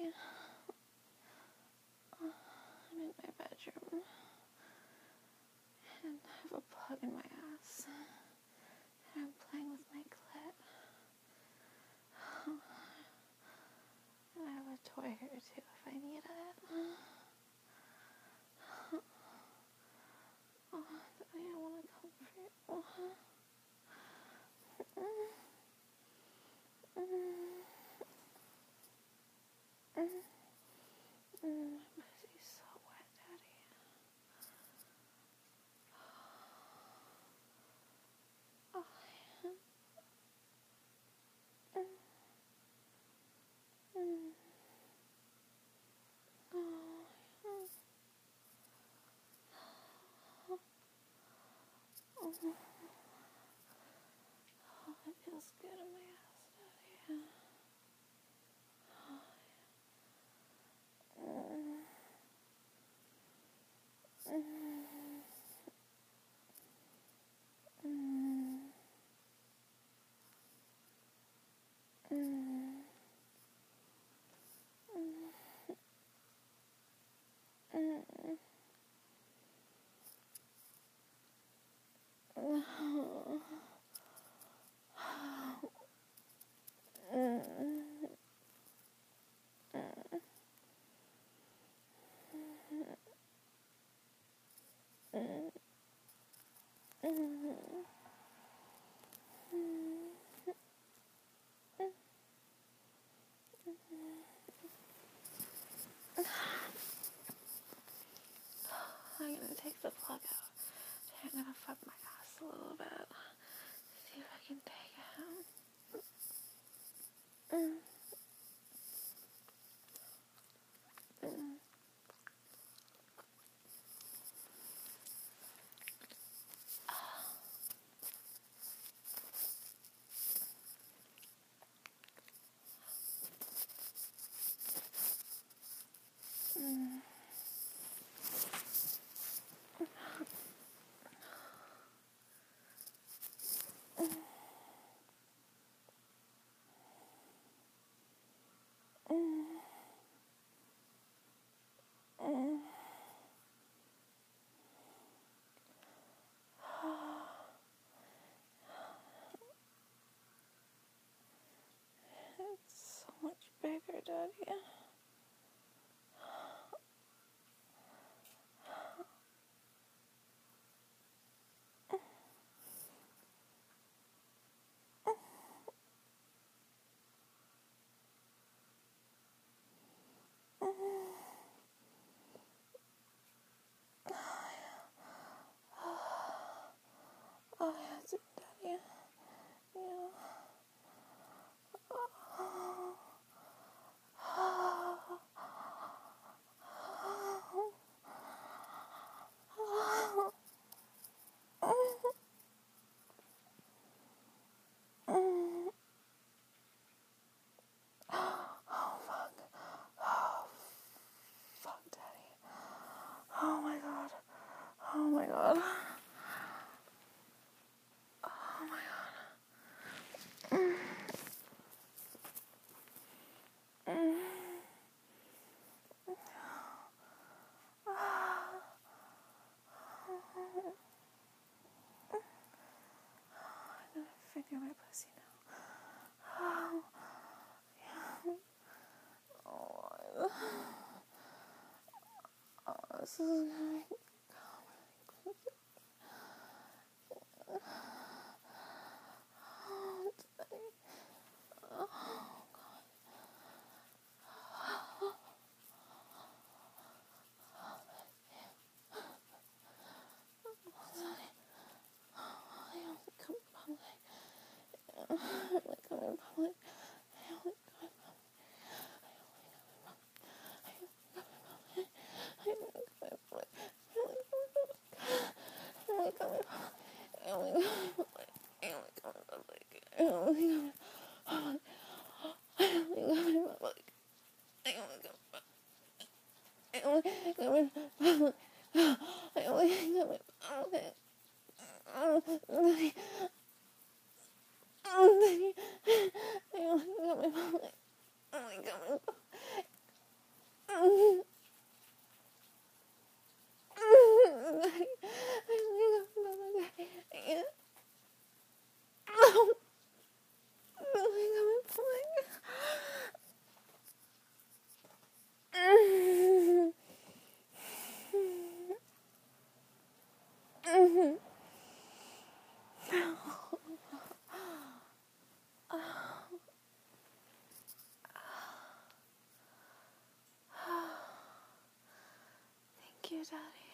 Daddy. I'm in my bedroom, and I have a plug in my ass, and I'm playing with my clit. And I have a toy here too if I need it. Oh, Daddy, I want to comfort you. My pussy's so wet, Daddy. Oh, it feels good in my ass, Daddy. I'm gonna take the plug out. I'm gonna fuck my ass a little bit. See if I can take it out. It's so much bigger, Daddy. Oh, yeah, it's it, Daddy. Yeah. Fuck, Daddy. Oh my god. Oh my god. Oh my god. I'm gonna finger my pussy now. Oh, yeah. Oh, this is gonna be you, Daddy.